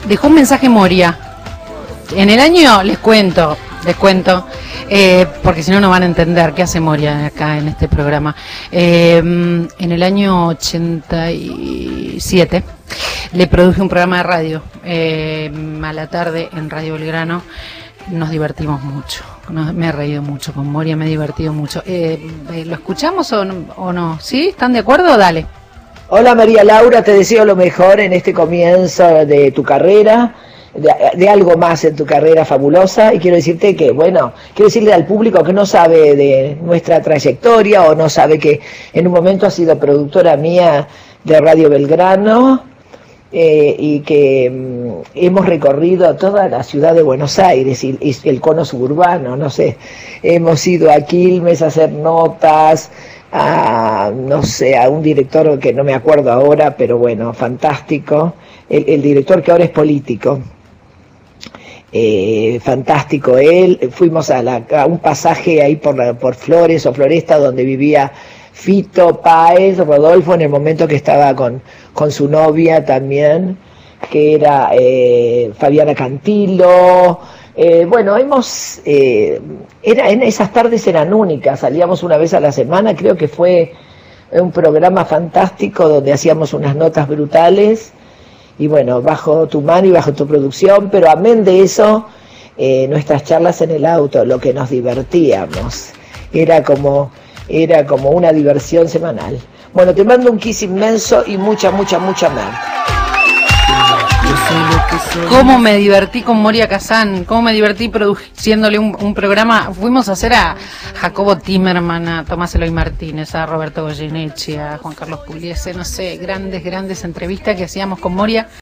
dejó un mensaje Moria. En el año, les cuento, porque si no, no van a entender qué hace Moria acá en este programa. En el año 87 le produje un programa de radio a la tarde en Radio Belgrano. Nos divertimos mucho, me he reído mucho con Moria, me he divertido mucho. ¿Lo escuchamos o no? ¿Sí? ¿Están de acuerdo? Dale. Hola María Laura, te deseo lo mejor en este comienzo de tu carrera, de algo más en tu carrera fabulosa, y quiero decirte que, quiero decirle al público que no sabe de nuestra trayectoria o no sabe que en un momento has sido productora mía de Radio Belgrano, y que hemos recorrido toda la ciudad de Buenos Aires y el cono suburbano, no sé, hemos ido a Quilmes a hacer notas, a un director que no me acuerdo ahora, pero bueno, fantástico, el director que ahora es político, fantástico él. Fuimos a un pasaje ahí por Flores o Floresta, donde vivía Fito Páez, Rodolfo, en el momento que estaba con su novia también, que era Fabiana Cantilo. Esas tardes eran únicas, salíamos una vez a la semana, creo que fue un programa fantástico donde hacíamos unas notas brutales, y bueno, bajo tu mano y bajo tu producción, pero amén de eso, nuestras charlas en el auto, lo que nos divertíamos, era como una diversión semanal. Bueno, te mando un kiss inmenso y mucha mer. Cómo me divertí con Moria Kazan, cómo me divertí produciéndole un programa. Fuimos a hacer a Jacobo Timerman, a Tomás Eloy Martínez, a Roberto Goyeneche, a Juan Carlos Pugliese, no sé, grandes entrevistas que hacíamos con Moria.